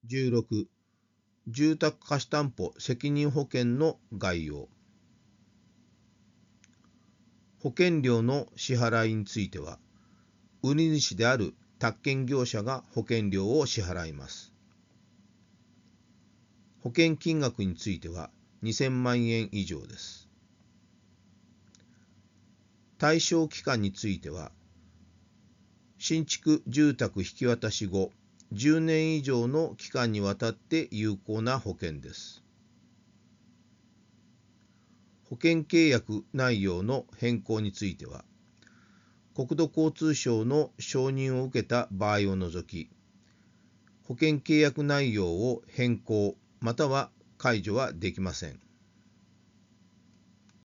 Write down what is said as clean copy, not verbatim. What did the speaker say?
16、住宅貸担保責任保険の概要。保険料の支払いについては、売り主である宅建業者が保険料を支払います。保険金額については2000万円以上です。対象期間については、新築住宅引き渡し後10年以上の期間にわたって有効な保険です。保険契約内容の変更については、国土交通省の承認を受けた場合を除き、保険契約内容を変更または解除はできません。